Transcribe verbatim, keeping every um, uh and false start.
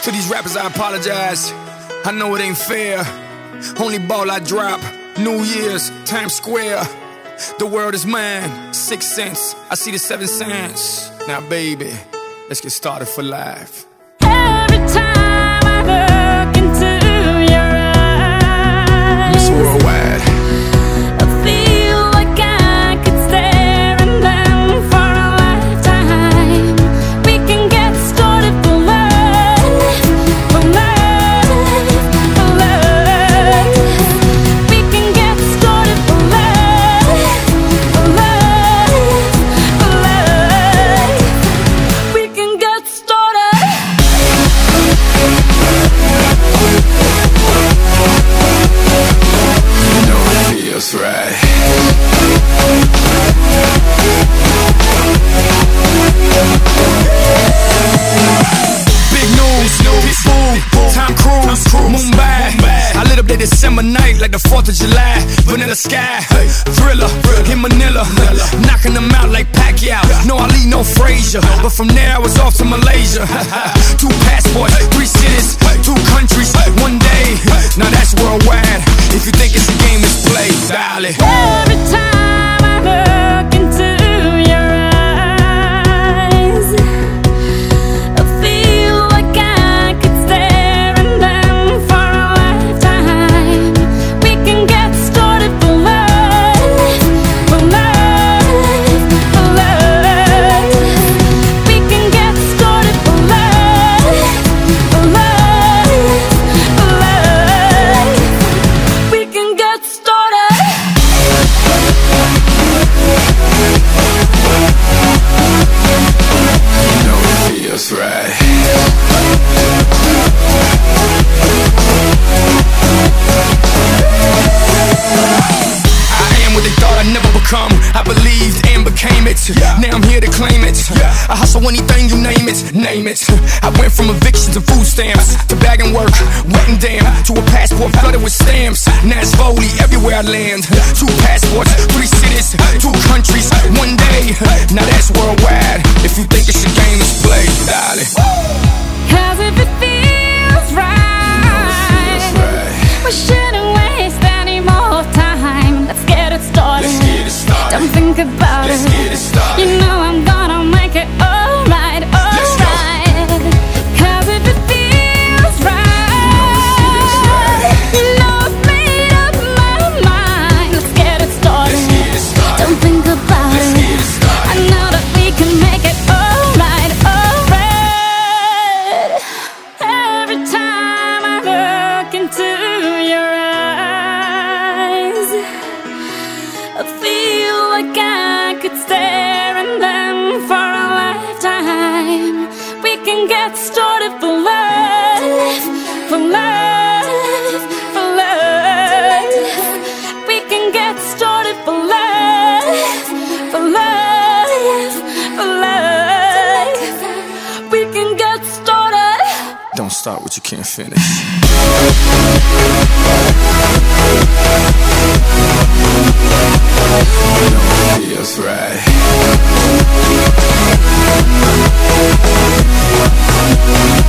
To these rappers I apologize, I know it ain't fair. Only ball I drop, New Year's, Times Square. The world is mine, six cents, I see the seven cents. Now baby, let's get started for life. Every time I look into your eyes, Miss Worldwide, I feel like I could stare in them for a lifetime. We can get started for love, for love, for love. We can get started for love, for love, for love. We can get started. you know it feels right. Big news, Pitbull, Tom Cruise, Mumbai. I lit up that December night like the fourth of July. Vanilla Sky, Thriller, in Manila, knocking them out like Pacquiao. No Ali, no Frazier, but from there I was off to Malaysia. Two passports, three cities, two countries, one day. Now that's worldwide. If you think it's a game, it's play, darling. Every time I look into your eyes, I feel like I could stare in them for a lifetime. We can get started for love, for love, for love. We can get started for love, for love, for love. We can get started. You know it feels right. I am what they thought I'd never become. I believed and became it. Now I'm here to claim it. I hustle anything, you name it, name it. I went from evictions to food stamps, to bagging work, wet and damn, to a passport flooded with stamps. Now it's Foley everywhere I land. Two passports, three cities, two countries, one day. Now that's worldwide. If you think it's a game, it's play, darling. Cause if it feels right, we shouldn't waste any more time. Let's get it started. Let's get it started. Don't think about Let's it. get it started. You know I'm gonna make it alright, Let's go. alright. Cause if it feels right, you know I've made up my mind. Let's get it started. Let's get it started. Don't think about Let's it. get it started. I know that we can make it alright, alright. Every time I look into your eyes, I feel like I could stare in them for a lifetime. We can get started for love, for love, for love. We can get started for love, for love, for love. We can get started. Don't start what you can't finish. You know it feels right.